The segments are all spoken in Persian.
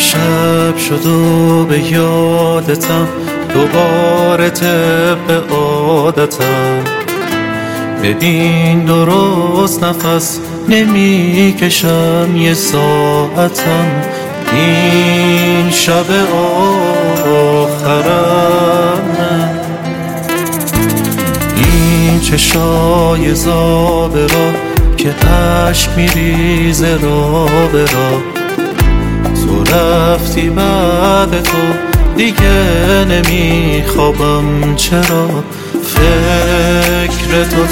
شب شد و به یادتم دوباره طبق عادتم. ببین درست نفس نمی کشم یه ساعتم. این شب آخرم، این چشای زابرا که عشق میریزه را به را. تو رفتی بعد تو دیگه نمیخوابم، چرا فکر تو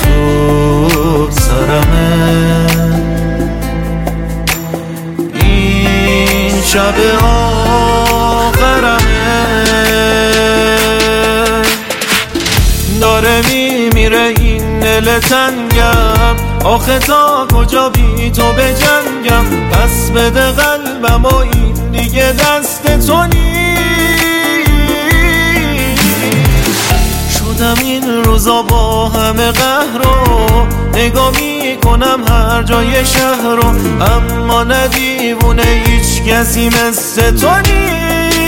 سرمه. این شب آخرمه، داره میمیره این دل تنگم. آخه تا کجا بی تو بجنگم؟ پس بده قلبم و این دیگه دست تو نیست. شدم این روزا با همه قهر و نگاه میکنم هر جای شهر رو، اما نه دیوونه هیچ کسی مثل تو نیست.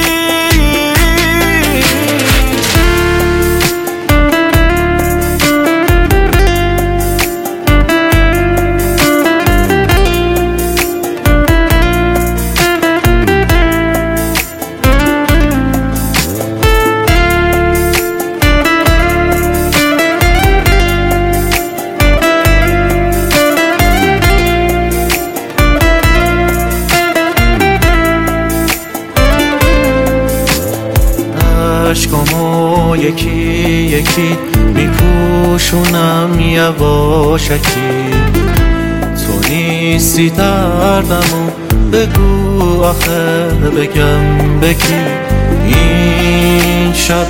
عشقامو یکی یکی میپوشونم یواشکی. تو نیستی دردمو بگو آخه بگم بکی. این شب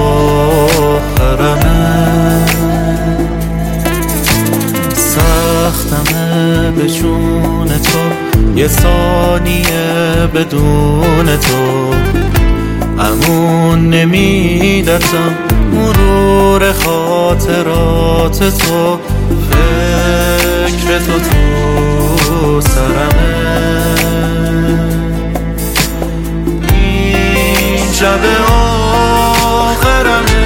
آخرمه، سختمه به جون تو یه ثانیه بدون تو. امون نمیدتم مرور خاطرات تو. فکر تو سرمه، این شب آخرمه،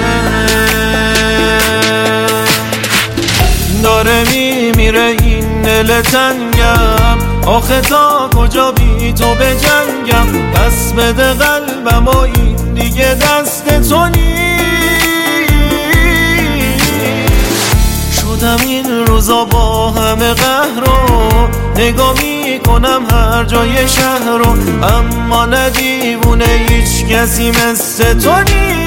داره میمیره این دل تنگم. آخه تا کجا بی تو بجنگم؟ پس بده قلبم و این دیگه دست تو نیست. شدم این روزا با همه قهر و نگاه میکنم هر جای شهر رو، اما نه دیوونه هیچ کسی مثل تو نیست.